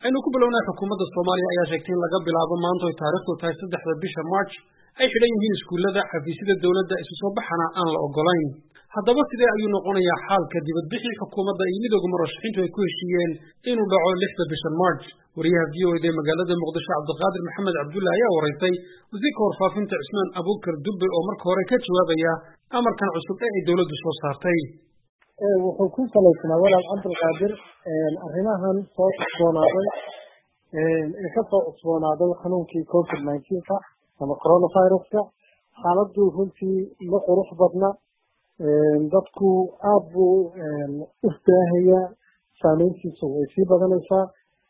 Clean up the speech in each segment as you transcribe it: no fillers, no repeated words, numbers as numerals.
aynu ku bilownaa xukuumadda Soomaaliya ayaa sheegtay in laga bilaabo maanta oo taariikhdu tahay 3 bisha March ay xidhan yihiin iskuulada xafiisyada dawladda isu soo baxana aan la ogolayn. Haddaba sidee ayuu noqonayaa xaalka dibadbixii xukuumadda iyo midowga murashaxiintu ay ku heshiiyeen inuu dhaco 6 bisha March? wariyaha VOA magaalada Muqdisho Cabdiqaadir Maxamed Cabdullaahi ayaa wareystay wasiirka warfaafinta Cismaan Abuukar Dubbe oo marka hore ka jawaabaya amarkan cusub ee ay dawladdu soo saartay. wuxuu ku salaysnaa walaal Cabdiqaadir arrimahan soo cusboonaaday ee ka soo cusboonaaday xanuunkii COVID-19 ama coronavirus-ka xaaladdu runtii ma qurux badna dadku aad buu u baahaya saameyntiisu way sii badanaysaa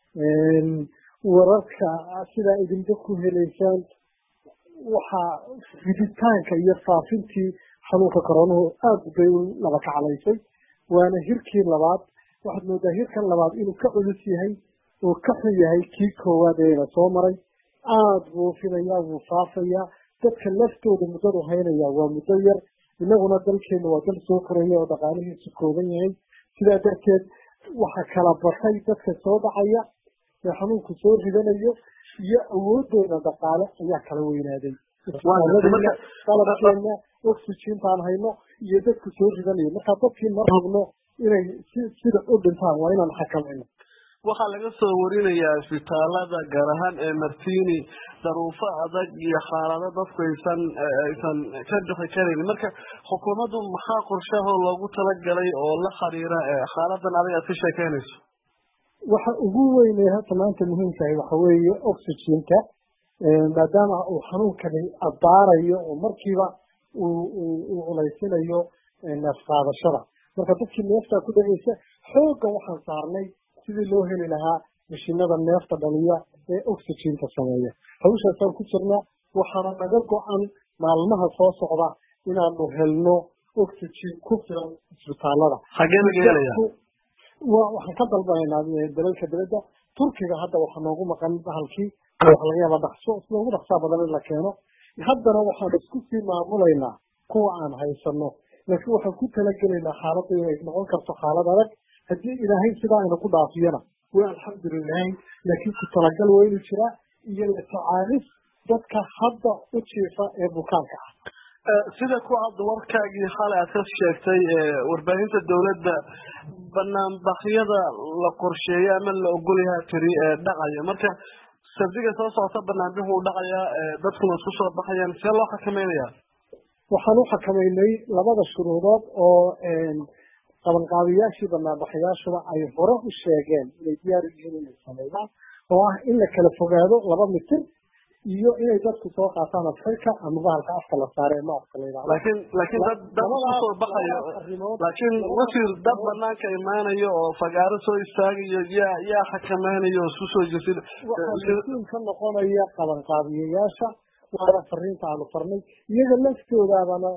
wararka sida idinba ku helaysaan waxaa fiditaanka iyo faafintii xanuunka coronahu aad bay u laba kaclaysay waana hirkii labaad waxaad moodaa hirkan labaad inuu ka culus yahay oo ka xun yahay kii koowaad ee la soo maray aad buu filayaa wuu faafayaa dadka laftooda muddadu haynaya waa muddo yar inaguna dalkeena waa dal soo koraya oo dhaqaalihiisu kooban yahay sidaa darteed waxa kala batay dadka soo dhacaya ee xanuunku soo ridanayo iyo awoodooda dhaqaale ayaa kala weynaaday qalabkeena oxygentaan hayno iyo dadku soo ridanayo marka dadkii ma rabno inay sida u dhintaan waa inaan xakamayno. waxaa laga soo warinayaa isbitaalada gaar ahaan ee Martini daruufo adag iyo xaalado dadku aysan ka bixi karin marka xukuumaddu maxaa qorshaha loogu talagalay oo la xiriira xaaladan adiga ka sheekeynayso? waxa ugu weyn ee hadda maanta muhiimka ah waxa weeye oxygen-ka maadaama uu xanuunkani abaarayo oo markiiba uu culaysinayo neefqaadashada marka dadkii neefta ku dhacaysa xoogga waxaan saarnay sidii loo heli lahaa mashiinada neefta dhaliya ee oxygen-ka sameeya hawshaasaan ku jirnaa waxaana naga go-an maalmaha soo socda inaanu helno oxygen ku filan isbitaalada. xagee laga helayaa? waxaan ka dalbanaynaa dalalka dibadda Turkiga hadda waxaa noogu maqan bahalkii waxa laga yaabaa dhaqso ugu dhaqsaa badan in la keeno haddana waxaan isku sii maamulaynaa kuwa aan haysano laakiin waxaan ku talagelaynaa xaaladda inay noqon karto xaalad adag haddii ilaahay sidaa ayna ku dhaafiyana waa alxamdulilah laakiin ku talagal waa inuu jiraa iyo la tacaalis dadka hadda u jiifa ee bukaanka ah. sida ku cad warkaagii xalay aad ka sheegtay warbaahinta dawladda banaanbaxyada la qorsheeyay ama la ogol yahay tiri dhacaya marka sabtiga soo socota banaanbixu u dhacaya dadkuna isku soo baxayaan see loo xakamaynayaa? waxaan u xakamaynay labada shuruudood oo qabanqaabiyaashii banaanbaxayaashuba ay hore u sheegeen inay diyaar u yihiin inay sameeyaan oo ah in la kala fogaado 2 mitir iyo inay dadku soo qaataan afka ama bahalka afka la saaree maaska la yiraahdo laakiin dad soo baxayo laakiin wasiir dad banaanka imaanayo oo fagaaro soo istaagayo yaa xakamaynayo isku soo jeesid waxaa ka noqonaya qabanqaabiyaasha waana fariinta aanu farnay iyaga laftoodaabana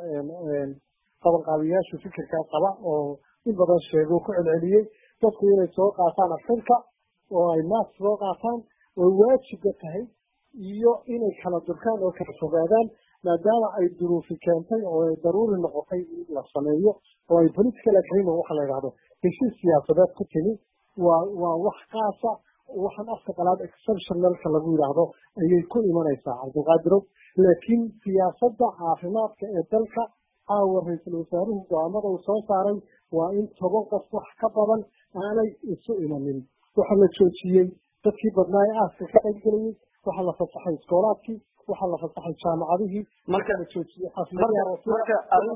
qabanqaabiyaashu fikirkaa qaba oo in badan sheego ku celceliyey dadku inay soo qaataan afka oo ay mask soo qaataan oo waajibka tahay iyo inay kala durkaan oo kala fogaadaan maadaama ay duruufi keentay oo ay daruuri noqotay in la sameeyo oo ay political agreement waxa la yiraahdo heshiis siyaasadeed ku timi waa wax qaasa waxaan afka qalaad exceptionalka lagu yiraahdo ayay ku imanaysaa Cabdiqaadir laakiin siyaasadda caafimaadka ee dalka ra'iisul wasaaruhu go'aamada uu soo saaray waa in 10 qof wax ka badan aanay isu imanin waxa la joojiyay dadkii badnaa ee aaska ka qaybgalayay waxa la fasaxay iskoolaadkii waxa la fasaxay jaamacadihii marka la joojiyay marka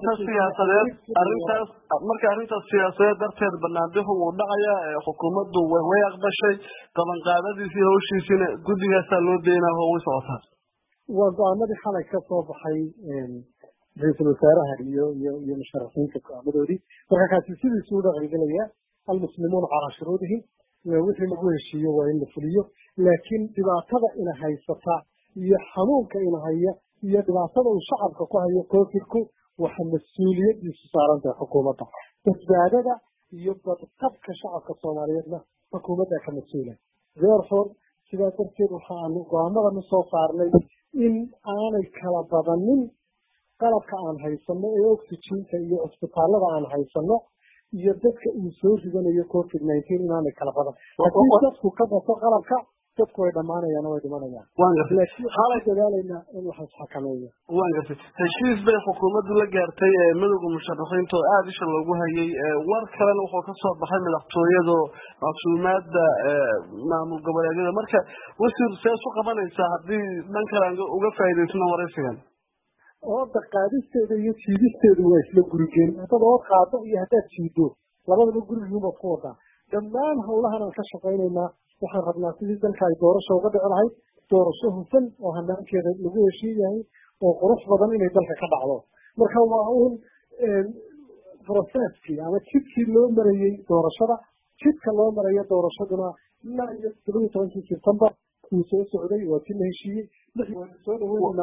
arrintaas siyaasadeed darteed banaanbixu uu dhacaya xukuumaddu way aqbashay qabanqaadadiisii hawshiisina guddigaasaa loo deynaa oo way socotaa. waa go'aamadii xalay ka soo baxay ra'iisul wasaaraha iyo musharaxiinta go'aamadoodii marka kaasi sidiisu u dhaqangelaya almuslimuuna calaa shuruudihim wixii lagu heshiiyo waa in la fuliyo laakiin dhibaatada ina haysata iyo xanuunka ina haya iyo dhibaatada uu shacabka ku hayo COVID-ku waxa mas'uuliyadiisu saaran tahay xukuumadda badbaadada iyo badqabka shacabka Soomaaliyeedna xukuumadda ka mas'uula therefore sidaa darteed waxaanu go'aamadan soo saarnay in aanay kala badanin qalabka aan haysano ee oxygen-ka iyo isbitaalada aan haysano iyo dadka uu soo ridanayo COVID-19 inaanay kala badan haddii dadku ka bato qalabka dadku way dhamaanayaan way dhimanayaan laakiin waxaan dadaalaynaa in wax isxakameeyo waan gartay heshiis bay xukuumaddu la gaartay midowga musharaxiinta oo aad isha loogu hayay war kalena wuxuu ka soo baxay madaxtooyada macluumaadda maamul goboleedyada marka wasiir see isu qabanaysaa haddii dhan kale aan uga faa'iidaysano waraysigan ooda qaadisteeda iyo jiidisteedu waa isla gurigeen haddaad ood qaado iyo haddaad jiido labadaba gurigiibaad ku wadaa dhammaan howlahan aan ka shaqaynaynaa waxaan rabnaa sidii dalka ay doorasho uga dhici lahayd doorasho hufan oo hanaankeeda lagu heshiin yahay oo qurux badan inay dalka ka dhacdo marka waa uun processkii ama jidkii loo marayey doorashada jidka loo marayo doorashaduna ilaa iyo 17 September uu soo socday waa tii la heshiiyey soo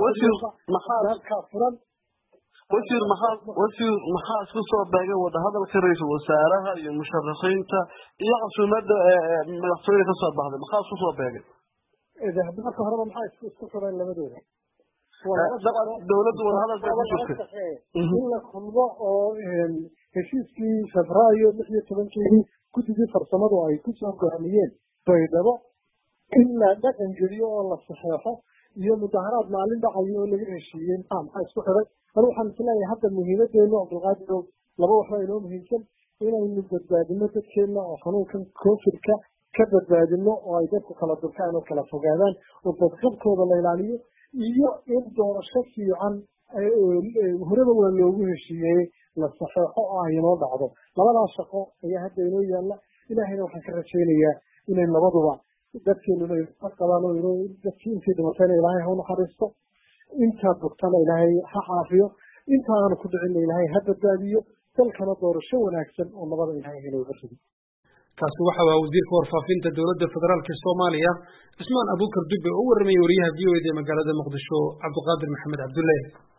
wasiir maxaa isku soo beegay wadahadalka ra'iisul wasaaraha iyo musharaxiinta iyo casuumadda madaxtooyada ka soo baxday maxaa isku soo beegay marka horeba maxaa isku xidhan labadooda dowladdu wadahadal bay ku jirtay in la kulmo oo heshiiskii Febraayo 16 guddigii farsamadu ay ku soo go'aamiyeen baydhabo in la dhaqan geliyo oo la saxeexo iyo mudaharaad maalin dhacayo oo laga heshiiyey maxaa isku xidhay waxaan isleeyahay hadda muhiimadeenu Abdulqaadir laba wax inoo muhiimsan inaynu badbaadino dadkeena oo xanuunkan COVID-ka ka badbaadino oo ay dadku kala durkaan oo kala fogaadaan oo badqabkooda la ilaaliyo iyo in doorasho fiican horeba waa loogu heshiiyey la saxeexo oo ay inoo dhacdo labadaas shaqo ayaa hadda inoo yaalla ilaahayna waxaan ka rajaynayaa inay labaduba dadkeenuna qabaan oo dadkii intii dhimatayna ilaahay ha u naxariisto intaa bogtana ilaahay ha caafiyo inta aanu ku dhicin ilaahay ha badbaadiyo dalkana doorasho wanaagsan oo nabada ilaahay inooga rido kaasi waxa waa wasiirka warfaafinta dowladda federaalka Soomaaliya Cismaan Abuukar Dube oo warramay wariyaha VOD magaalada Muqdisho Cabduqaadir Maxamed Cabdullaahi